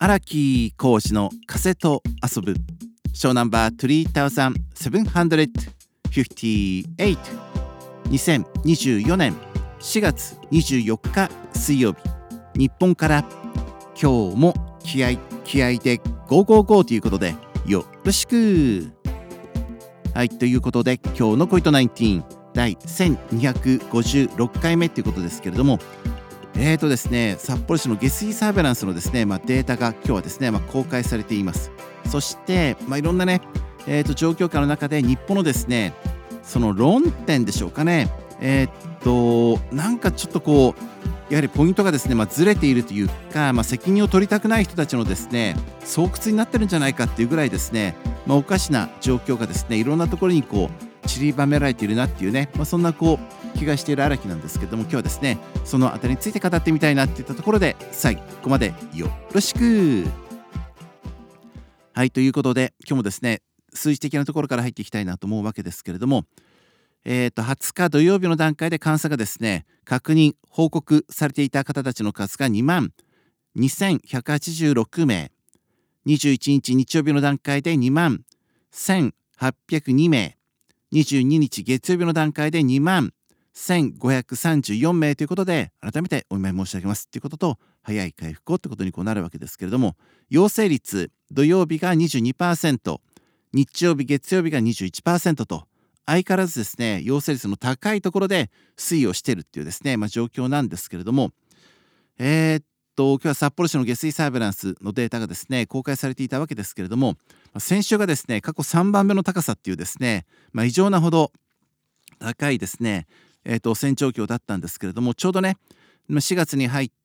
荒木浩二の風と遊ぶショーナンバー3758 2024年4月24日水曜日、日本から今日も気合でゴーゴーゴーということでよろしく。はい、ということで今日のコイト19第1256回目ということですけれども、ですね、札幌市の下水サーベランスのですね、データが今日はですね、公開されています。そして、いろんなね、状況下の中で日本のですね、その論点でしょうかね、なんかちょっとこうやはりポイントがですね、ずれているというか、責任を取りたくない人たちのですね、巣窟になってるんじゃないかっていうぐらいですね、おかしな状況がですね、いろんなところにこう散りばめられているなっていうね、そんなこう気がしている荒木なんですけども、今日はですね、そのあたりについて語ってみたいなっていったところで、最後までよろしく。はい、ということで今日もですね、数字的なところから入っていきたいなと思うわけですけれども、20日土曜日の段階で監査がですね、確認報告されていた方たちの数が2万2186名、21日日曜日の段階で2万1802名、22日月曜日の段階で2万1534名ということで、改めてお見舞い申し上げますということと、早い回復をということになるわけですけれども、陽性率土曜日が 22%、 日曜日月曜日が 21% と相変わらずですね、陽性率の高いところで推移をしているっていうですね、状況なんですけれども、今日は札幌市の下水サーベランスのデータがですね、公開されていたわけですけれども、先週がですね、過去3番目の高さっていうですね、異常なほど高いですね、汚染状況だったんですけれども、ちょうどね、4月に入って、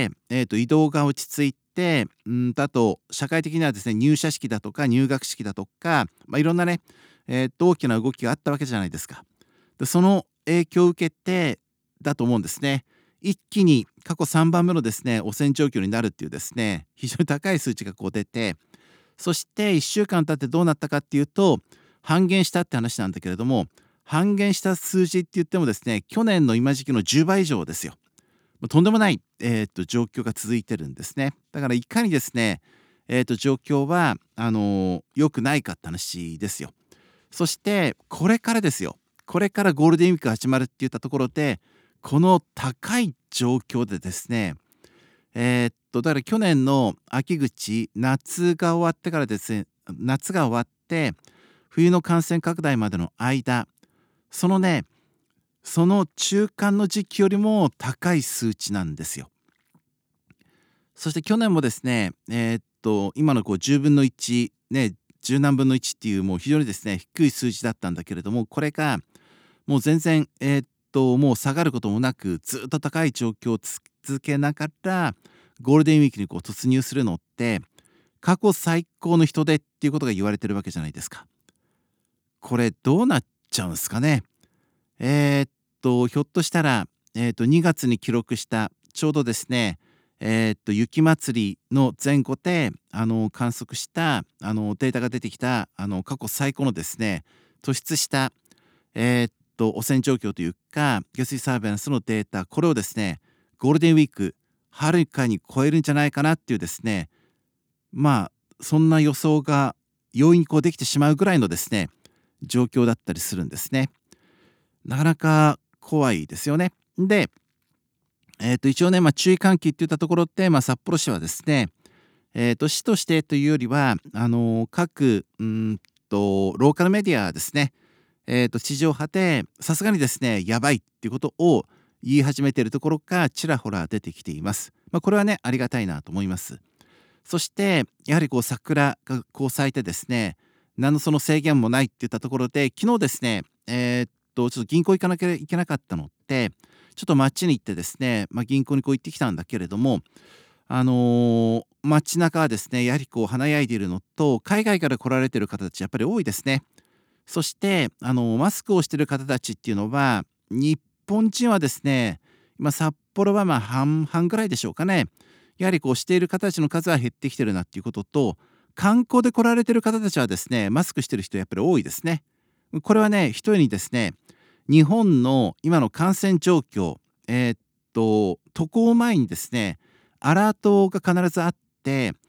移動が落ち着いて、あと社会的にはですね、入社式だとか入学式だとか、いろんなね、大きな動きがあったわけじゃないですか。でその影響を受けてだと思うんですね。一気に過去3番目のですね、汚染状況になるっていうですね、非常に高い数値がこう出て、そして1週間経ってどうなったかっていうと、半減したって話なんだけれども、半減した数字って言ってもですね、去年の今時期の10倍以上ですよ。とんでもない、状況が続いてるんですね。だからいかにですね、状況は良くないかって話ですよ。そしてこれからですよ。これからゴールデンウィークが始まるっていったところで、この高い状況でですね、だから去年の秋口、夏が終わってからですね、夏が終わって冬の感染拡大までの間、そのね、その中間の時期よりも高い数値なんですよ。そして去年もですね、今のこう10分の1、ね、10何分の1っていうもう非常にですね、低い数字だったんだけれども、これがもう全然、もう下がることもなく、ずっと高い状況を続けながら、ゴールデンウィークにこう突入するのって、過去最高の人出っていうことが言われてるわけじゃないですか。これどうなっちゃうんですかね。ひょっとしたら、2月に記録したちょうどですね、雪まつりの前後で観測したデータが出てきた過去最高のですね、突出した、汚染状況というか下水サーベランスのデータ、これをですね、ゴールデンウィークはるかに超えるんじゃないかなっていうですね、そんな予想が容易にこうできてしまうぐらいのですね、状況だったりするんですね。なかなか怖いですよね。で、一応ね、注意喚起っていったところで、札幌市はですね、市としてというよりは各ローカルメディアですね、地上波でさすがにですね、やばいっていうことを言い始めているところがちらほら出てきています。これはね、ありがたいなと思います。そしてやはりこう桜がこう咲いてですね、何のその制限もないっていったところで、昨日ですね、ちょっと銀行行かなきゃいけなかったので、ちょっと街に行ってですね、銀行にこう行ってきたんだけれども、街中はですね、やはりこう華やいでいるのと、海外から来られている方たちやっぱり多いですね。そしてマスクをしている方たちっていうのは、日本人はですね、今札幌は半々ぐらいでしょうかね。やはりこうしている方たちの数は減ってきてるなっていうことと、観光で来られている方たちはですね、マスクしてる人やっぱり多いですね。これはね、ひとえにですね、日本の今の感染状況、渡航前にですね、アラートが必ずあって、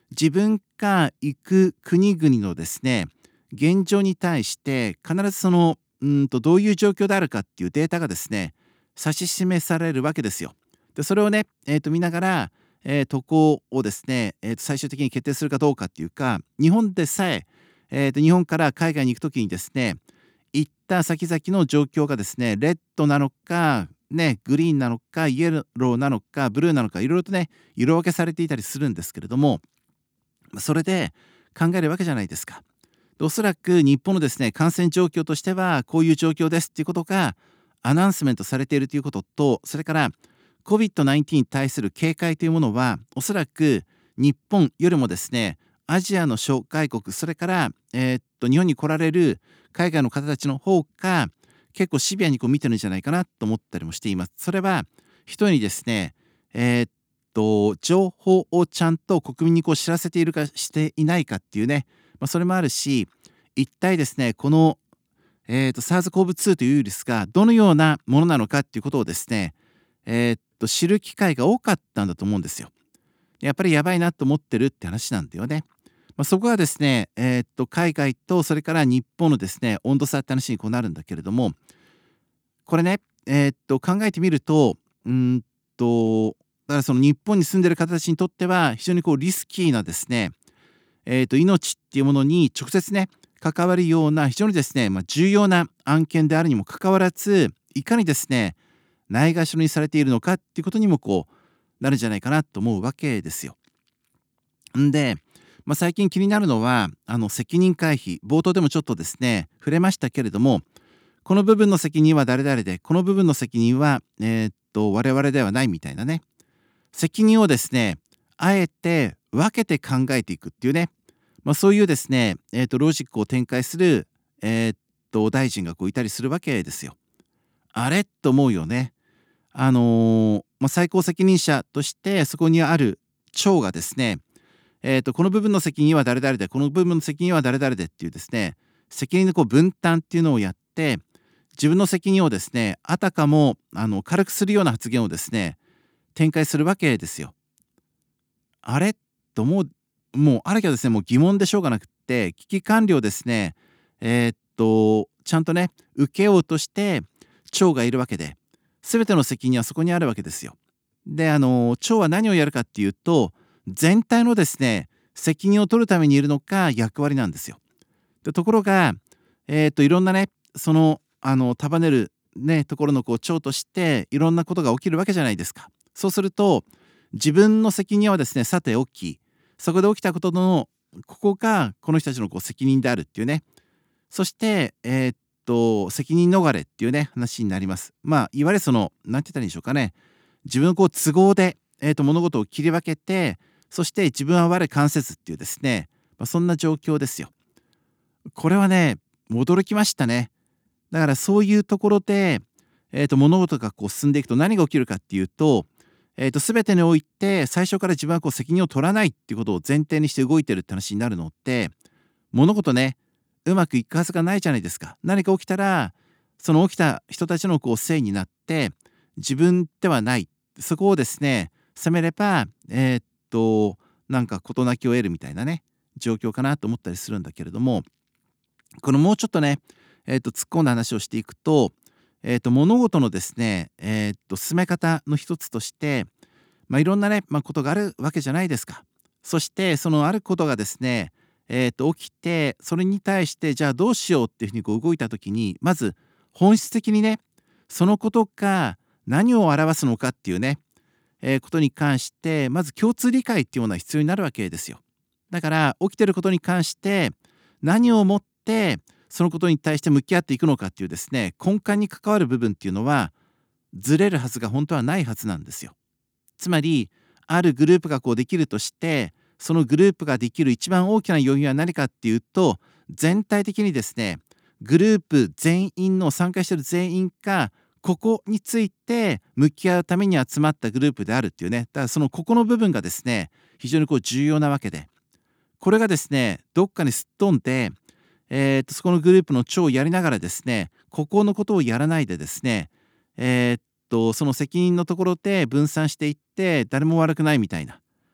自分が行く国々のですね、現状に対して必ずどういう状況であるかっていうデータがですね、指し示されるわけですよ。で、それをね、見ながら、渡航をですね、最終的に決定するかどうかっていうか、日本でさえ、日本から海外に行くときにですね、行った先々の状況がですね、レッドなのか、ね、グリーンなのか、イエローなのか、ブルーなのか、いろいろとね、色分けされていたりするんですけれども、それで考えるわけじゃないですか。おそらく日本のですね、感染状況としてはこういう状況ですっていうことがアナウンスメントされているということと、それから COVID-19 に対する警戒というものはおそらく日本よりもですね、アジアの諸外国、それから、日本に来られる海外の方たちの方が結構シビアに見てるんじゃないかなと思ったりもしています。それは一人にですね、情報をちゃんと国民に知らせているかしていないかっていうね、それもあるし、一体ですね、この、SARS-CoV-2 というウイルスがどのようなものなのかっていうことをですね、知る機会が多かったんだと思うんですよ。やっぱりやばいなと思ってるって話なんだよね。そこはですね、海外とそれから日本のですね、温度差って話になるんだけれども、これね、考えてみると、うーんと、だからその日本に住んでる方たちにとっては非常にリスキーなですね、命っていうものに直接ね、関わるような非常にですね、重要な案件であるにもかかわらず、いかにですね、ないがしろにされているのかっていうことにもなるんじゃないかなと思うわけですよ。んで、最近気になるのは、責任回避、冒頭でもちょっとですね、触れましたけれども、この部分の責任は誰々で、この部分の責任は、我々ではないみたいなね、責任をですね、あえて分けて考えていくっていうね、そういうですね、ロジックを展開する、大臣がいたりするわけですよ。あれと思うよね。最高責任者としてそこにある長がですね、この部分の責任は誰々で、この部分の責任は誰々でっていうですね、責任の分担っていうのをやって、自分の責任をですね、あたかも軽くするような発言をですね、展開するわけですよ。あれともうあるけどですね、もう疑問でしょうがなくって、危機管理をですね、ちゃんとね、請け負うとして長がいるわけで、全ての責任はそこにあるわけですよ。で、長は何をやるかっていうと、全体のですね、責任を取るためにいるのが役割なんですよ。で、ところが、いろんなね、束ねるね、ところの長としていろんなことが起きるわけじゃないですか。そうすると、自分の責任はですね、さておき、そこで起きたことの、ここがこの人たちの責任であるっていうね。そして、責任逃れっていうね、話になります。いわゆるなんて言ったらいいんでしょうかね。自分の都合で、物事を切り分けて、そして自分は我関せずっていうですね、そんな状況ですよ。これはね、驚きましたね。だからそういうところで、物事が進んでいくと何が起きるかっていうと、全てにおいて最初から自分は責任を取らないっていうことを前提にして動いてるって話になるのって、物事ね、うまくいくはずがないじゃないですか。何か起きたら、その起きた人たちのせいになって、自分ではない。そこをですね、責めれば、なんか事なきを得るみたいなね、状況かなと思ったりするんだけれども、このもうちょっとね、突っ込んだ話をしていくと、物事のですね、進め方の一つとして、いろんなね、ことがあるわけじゃないですか。そしてそのあることがですね、起きて、それに対してじゃあどうしようっていうふうに動いた時に、まず本質的にね、そのことが何を表すのかっていうね、ことに関して、まず共通理解っていうものは必要になるわけですよ。だから起きてることに関して何をもってそのことに対して向き合っていくのかっていうですね、根幹に関わる部分っていうのはずれるはずが本当はないはずなんですよ。つまりあるグループができるとして、そのグループができる一番大きな要因は何かっていうと、全体的にですね、グループ全員の参加している全員がここについて向き合うために集まったグループであるっていうね、だからそのここの部分がですね、非常に重要なわけで、これがですね、どっかにすっ飛んで、そこのグループの長をやりながらですね、ここのことをやらないでですね、その責任のところで分散していって誰も悪くないみたいな、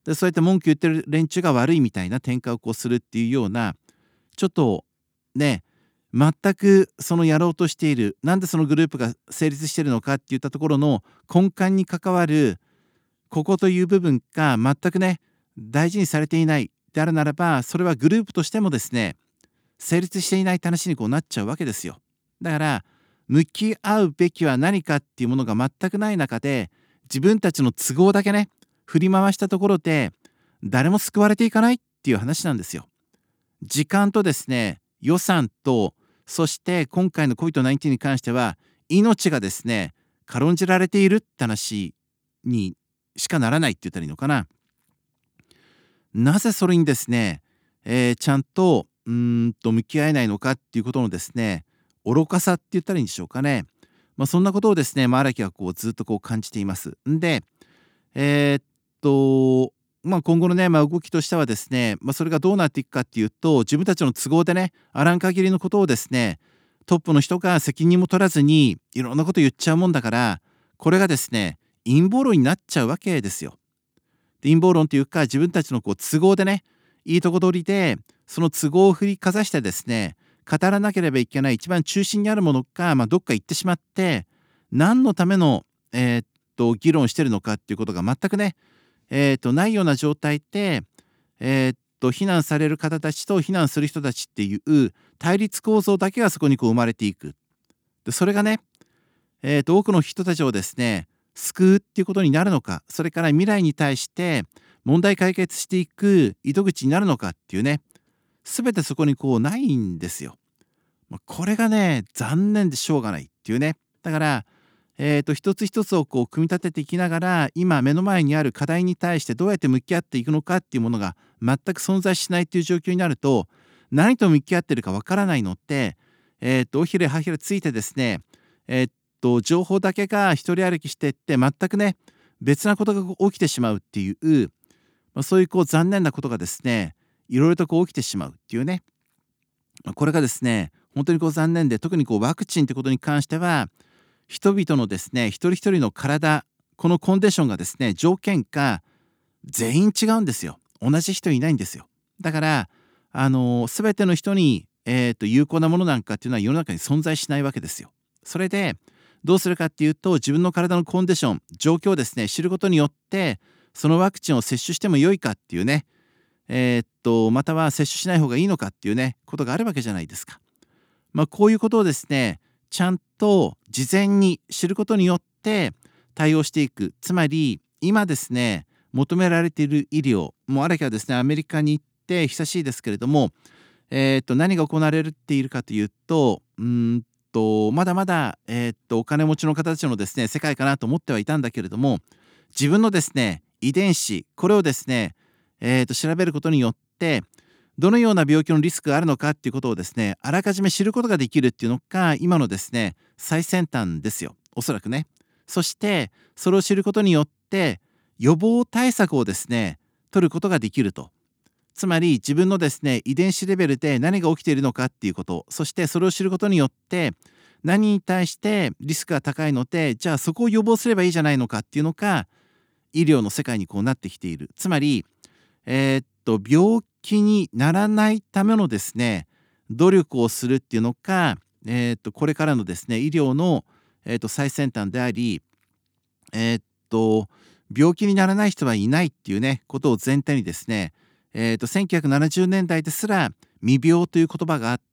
でそうやって文句言ってる連中が悪いみたいな展開をこうするっていうような、ちょっとね、全くそのやろうとしている、なんでそのグループが成立しているのかっていったところの根幹に関わるここという部分が全くね、大事にされていないであるならば、それはグループとしてもですね、成立していないって話にこうなっちゃうわけですよ。だから向き合うべきは何かっていうものが全くない中で、自分たちの都合だけね振り回したところで誰も救われていかないっていう話なんですよ。時間とですね、予算と、そして今回の COVID-19 に関しては命がですね軽んじられているって話にしかならないって言ったらいいのかな。なぜそれにですね、ちゃんと向き合えないのかっていうことのですね、愚かさって言ったらいいんでしょうかね。そんなことをですね、荒木はこうずっとこう感じています。んで、えーっと、今後のね、動きとしてはですね、それがどうなっていくかっていうと、自分たちの都合でね、あらん限りのことをですね、トップの人が責任も取らずにいろんなこと言っちゃうもんだから、これがですね、陰謀論になっちゃうわけですよ。で陰謀論というか、自分たちのこう都合でね、いいとこ取りでその都合を振りかざしてですね、語らなければいけない一番中心にあるものが、どっか行ってしまって、何のための、議論してるのかっていうことが全くね、ないような状態で、非難される方たちと非難する人たちっていう対立構造だけがそこにこう生まれていく。でそれがね、多くの人たちをですね救うっていうことになるのか、それから未来に対して問題解決していく糸口になるのかっていうね、全てそこにこうないんですよ。これがね残念でしょうがないっていうね。だから、一つ一つをこう組み立てていきながら、今目の前にある課題に対してどうやって向き合っていくのかっていうものが全く存在しないっていう状況になると、何と向き合ってるかわからないのって、おひれはひれついてですね、情報だけが一人歩きしていって全くね別なことが起きてしまうっていう、そういうこう残念なことがですねいろいろとこう起きてしまうっていうね、これがですね本当にこう残念で、特にこうワクチンってことに関しては人々のですね一人一人の体、このコンディションがですね条件が全員違うんですよ。同じ人いないんですよ。だから全ての人に、有効なものなんかっていうのは世の中に存在しないわけですよ。それでどうするかっていうと、自分の体のコンディション状況をですね知ることによって、そのワクチンを接種しても良いかっていうね、または接種しない方がいいのかっていうねことがあるわけじゃないですか。こういうことをですねちゃんと事前に知ることによって対応していく。つまり今ですね求められている医療も、ある日はですねアメリカに行って久しいですけれども、何が行われているかというと、まだまだ、お金持ちの方たちのですね世界かなと思ってはいたんだけれども、自分のですね遺伝子これをですね、調べることによって、どのような病気のリスクがあるのかっていうことをですねあらかじめ知ることができるっていうのが今のですね最先端ですよ、おそらくね。そしてそれを知ることによって予防対策をですね取ることができると。つまり自分のですね遺伝子レベルで何が起きているのかっていうこと、そしてそれを知ることによって何に対してリスクが高いので、じゃあそこを予防すればいいじゃないのかっていうのが医療の世界にこうなってきている。つまり、病気にならないためのですね努力をするっていうのが、これからのですね医療の、最先端であり、えーっと病気にならない人はいないっていうねことを前提にですね、1970年代ですら未病という言葉があって、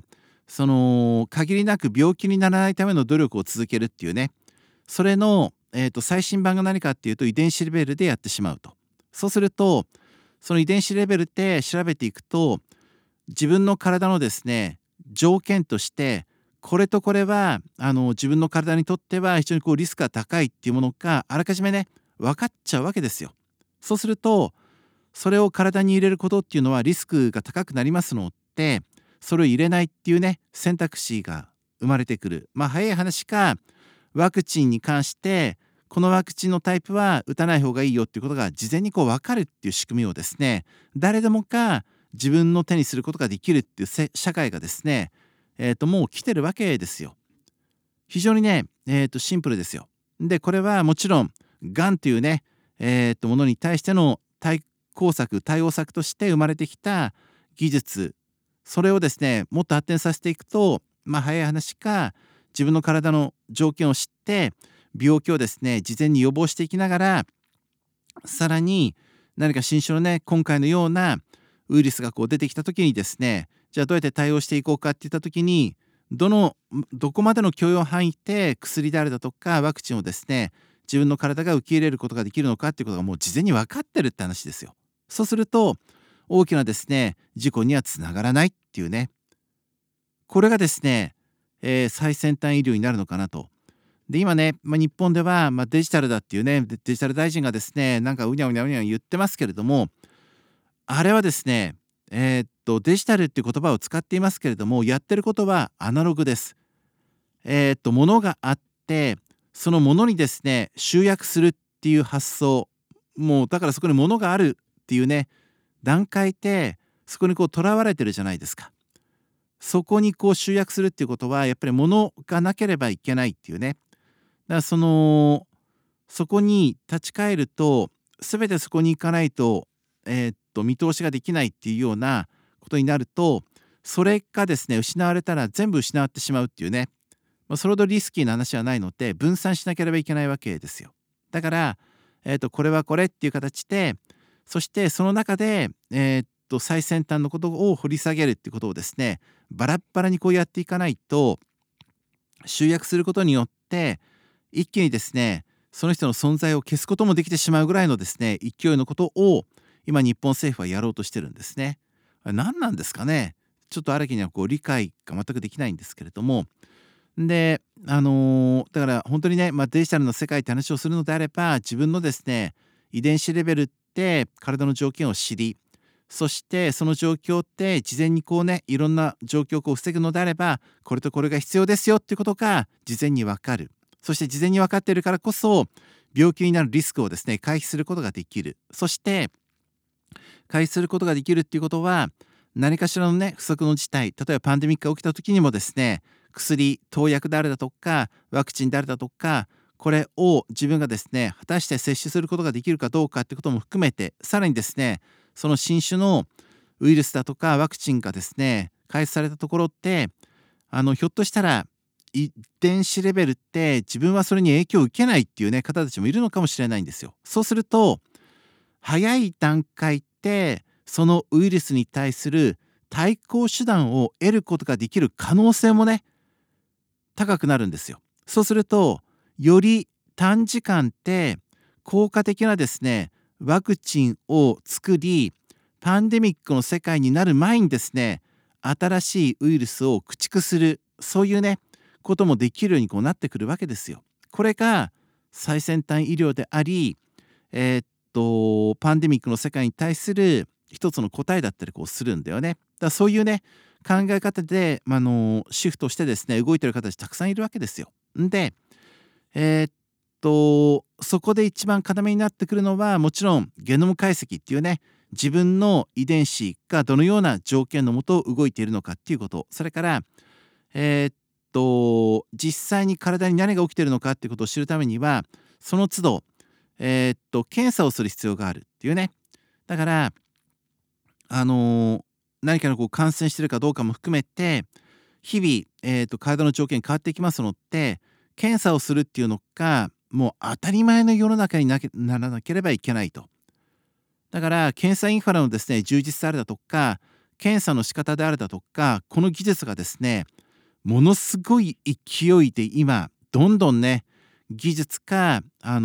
その限りなく病気にならないための努力を続けるっていうね、それの、最新版が何かっていうと遺伝子レベルでやってしまうと。そうするとその遺伝子レベルで調べていくと、自分の体のですね条件としてこれとこれは自分の体にとっては非常にこうリスクが高いっていうものがあらかじめね分かっちゃうわけですよ。そうするとそれを体に入れることっていうのはリスクが高くなりますので、それを入れないっていうね選択肢が生まれてくる。早い話か、ワクチンに関してこのワクチンのタイプは打たない方がいいよっていうことが事前にこう分かるっていう仕組みをですね誰でもが自分の手にすることができるっていう社会がですね、もう来てるわけですよ。非常にね、シンプルですよ。でこれはもちろんがんというね、ものに対しての対応策として生まれてきた技術、それをですねもっと発展させていくと、早い話か自分の体の条件を知って病気をですね事前に予防していきながら、さらに何か新種のね今回のようなウイルスが出てきた時にですね、じゃあどうやって対応していこうかっていった時に、どこまでの許容範囲で薬であるだとかワクチンをですね自分の体が受け入れることができるのかっていうことがもう事前に分かってるって話ですよ。そうすると大きなですね事故にはつながらないっていうね、これがですね、最先端医療になるのかなと。で今ね、日本では、デジタルだっていうねデジタル大臣がですねなんかうにゃうにゃうにゃ言ってますけれども、あれはですねデジタルっていう言葉を使っていますけれども、やってることはアナログです。物があってその物にですね集約するっていう発想、もうだからそこに物があるっていうね段階でそこにとらわれてるじゃないですか。そこに集約するっていうことはやっぱり物がなければいけないっていうね。だからそこに立ち返ると全てそこに行かないと、見通しができないっていうようなことになると、それがですね失われたら全部失ってしまうっていうね、それほどリスキーな話はないので分散しなければいけないわけですよ。だから、これはこれっていう形で、そしてその中で、最先端のことを掘り下げるっていうことをですねバラッバラにやっていかないと、集約することによって一気にですねその人の存在を消すこともできてしまうぐらいのですね勢いのことを今日本政府はやろうとしてるんですね。あれ何なんですかね。ちょっと荒木には理解が全くできないんですけれども、でだから本当にね、デジタルの世界って話をするのであれば、自分のですね遺伝子レベルって体の条件を知り、そしてその状況って事前にいろんな状況を防ぐのであれば、これとこれが必要ですよっていうことが事前に分かる。そして事前に分かっているからこそ病気になるリスクをですね回避することができる。そして回避することができるっていうことは、何かしらのね不測の事態、例えばパンデミックが起きた時にもですね、薬投薬であるだとかワクチンであるだとか、これを自分がですね果たして接種することができるかどうかってことも含めて、さらにですねその新種のウイルスだとかワクチンがですね開発されたところって、ひょっとしたら遺伝子レベルって自分はそれに影響を受けないっていうね方たちもいるのかもしれないんですよ。そうすると早い段階ってそのウイルスに対する対抗手段を得ることができる可能性もね高くなるんですよ。そうするとより短時間で効果的なですねワクチンを作り、パンデミックの世界になる前にですね新しいウイルスを駆逐する、そういうねこともできるようになってくるわけですよ。これが最先端医療であり、パンデミックの世界に対する一つの答えだったりするんだよね。だからそういうね考え方で、シフトしてですね動いてる方たちたくさんいるわけですよ。で、そこで一番要になってくるのはもちろんゲノム解析っていうね、自分の遺伝子がどのような条件のもと動いているのかっていうこと、それから実際に体に何が起きているのかっていうことを知るためにはその都度検査をする必要があるっていうね。だから何かの感染してるかどうかも含めて日々、体の条件変わっていきますので、検査をするっていうのがもう当たり前の世の中にならなければいけないと。だから検査インフラのですね充実であるだとか検査の仕方であるだとか、この技術がですねものすごい勢いで今どんどんね技術が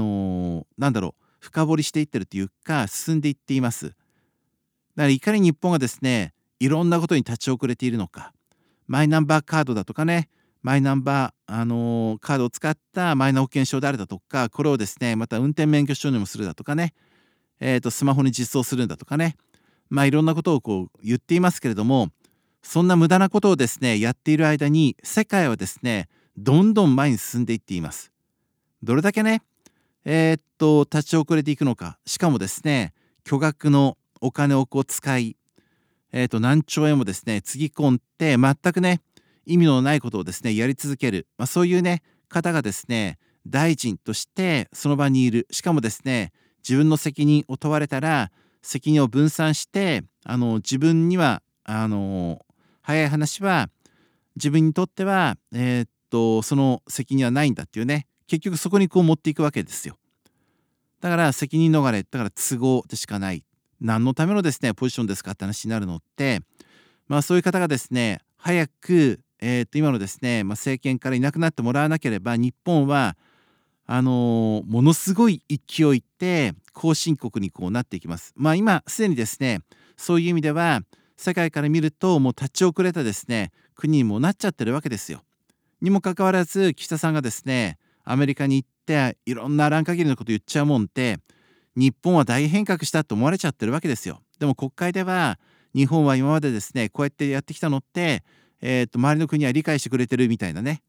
深掘りしていってるというか進んでいっています。だからいかに日本がですねいろんなことに立ち遅れているのか、マイナンバーカードだとかね、マイナンバー、カードを使ったマイナ保険証であるだとか、これをですねまた運転免許証にもするだとかね、スマホに実装するんだとかね、いろんなことを言っていますけれども、そんな無駄なことをですねやっている間に世界はですねどんどん前に進んでいっています。どれだけね立ち遅れていくのか、しかもですね巨額のお金を使い、何兆円もですねつぎ込んで全くね意味のないことをですねやり続ける、そういうね方がですね大臣としてその場にいる。しかもですね自分の責任を問われたら責任を分散して自分には早い話は自分にとっては、その責任はないんだっていうね、結局そこにこう持っていくわけですよ。だから責任逃れ、だから都合でしかない。何のためのですねポジションですかって話になるのって、そういう方がですね早く、今のですね、政権からいなくなってもらわなければ、日本はものすごい勢いで後進国にこうなっていきます。今すでにですねそういう意味では世界から見るともう立ち遅れたですね国にもなっちゃってるわけですよ。にもかかわらず岸田さんがですねアメリカに行っていろんなあらん限りのこと言っちゃうもんで、日本は大変革したと思われちゃってるわけですよ。でも国会では日本は今までですねこうやってやってきたのって、周りの国は理解してくれてるみたいなね、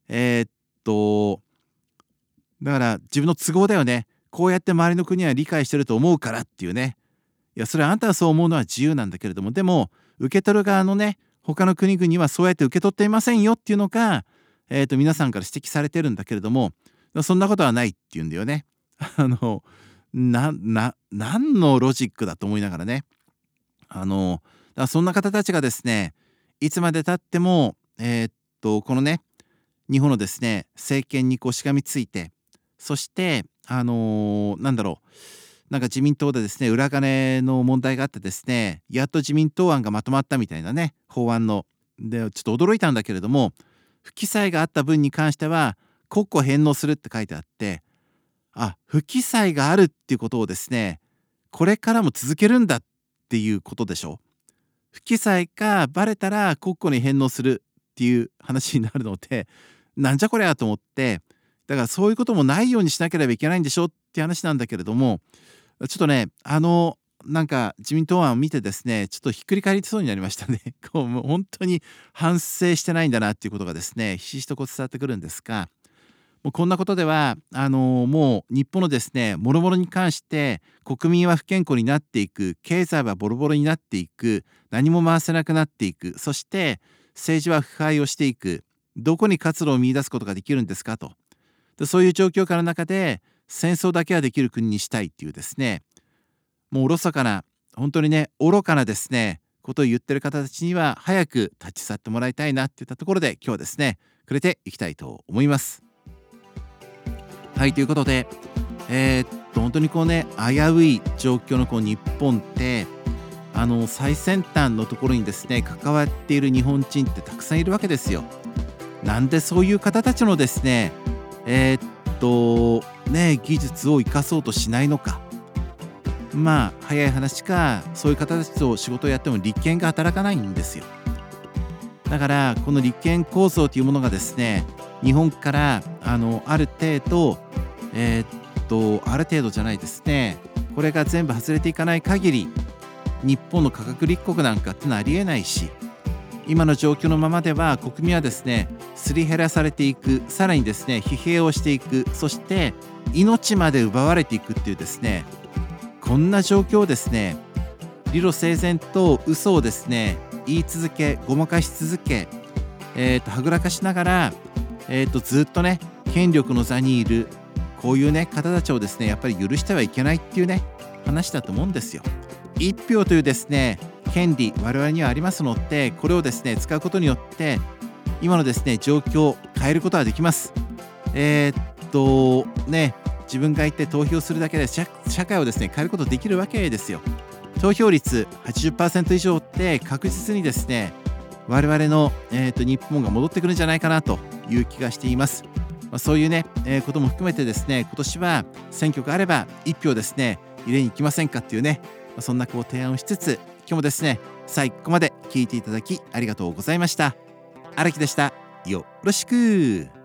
だから自分の都合だよね、こうやって周りの国は理解してると思うからっていうね。いやそれはあんたはそう思うのは自由なんだけれども、でも受け取る側のね他の国々はそうやって受け取っていませんよっていうのが、皆さんから指摘されてるんだけれども、そんなことはないっていうんだよね。何のロジックだと思いながらね。だからそんな方たちがですねいつまでたってもこのね日本のですね政権にこうしがみついて、そしてなんか自民党でですね裏金の問題があってですね、やっと自民党案がまとまったみたいなね法案ので、ちょっと驚いたんだけれども、不記載があった分に関しては国庫返納するって書いてあって、不記載があるっていうことをですねこれからも続けるんだっていうことでしょ。不記載がバレたら国庫に返納するっていう話になるので、なんじゃこりゃと思って、だからそういうこともないようにしなければいけないんでしょっていう話なんだけれども、ちょっとねなんか自民党案を見てですねちょっとひっくり返りそうになりましたね。もう本当に反省してないんだなっていうことがですねひしひしとこう伝わってくるんですが、もうこんなことではもう日本のですね諸々に関して国民は不健康になっていく、経済はボロボロになっていく、何も回せなくなっていく、そして政治は腐敗をしていく、どこに活路を見出すことができるんですかと。でそういう状況から中で戦争だけはできる国にしたいっていうですね、もうおろそかな本当にね愚かなですねことを言ってる方たちには早く立ち去ってもらいたいなっていったところで今日はですね触れていきたいと思います。はい、ということで本当にこうね危うい状況のこう日本って最先端のところにですね関わっている日本人ってたくさんいるわけですよ。なんでそういう方たちのですね技術を生かそうとしないのか。早い話かそういう方たちと仕事をやっても立憲が働かないんですよ。だからこの立憲構想というものがですね日本からある程度ある程度じゃないですね、これが全部外れていかない限り日本の科学立国なんかってのはありえないし、今の状況のままでは国民はですねすり減らされていく、さらにですね疲弊をしていく、そして命まで奪われていくっていうですね、こんな状況をですね理路整然と嘘をですね言い続けごまかし続け、はぐらかしながら、ずっとね権力の座にいるこういうね方たちをですねやっぱり許してはいけないっていうね話だと思うんですよ。一票というですね権利我々にはありますので、これをですね使うことによって今のですね状況を変えることはできます。自分が行って投票するだけで社会をですね変えることできるわけですよ。投票率 80% 以上って確実にですね我々の、日本が戻ってくるんじゃないかなという気がしています。そういうね、ことも含めてですね今年は選挙があれば一票ですね入れに行きませんかっていうね、そんなこう提案をしつつ、今日もですね最後まで聞いていただきありがとうございました。荒木でした。よろしく。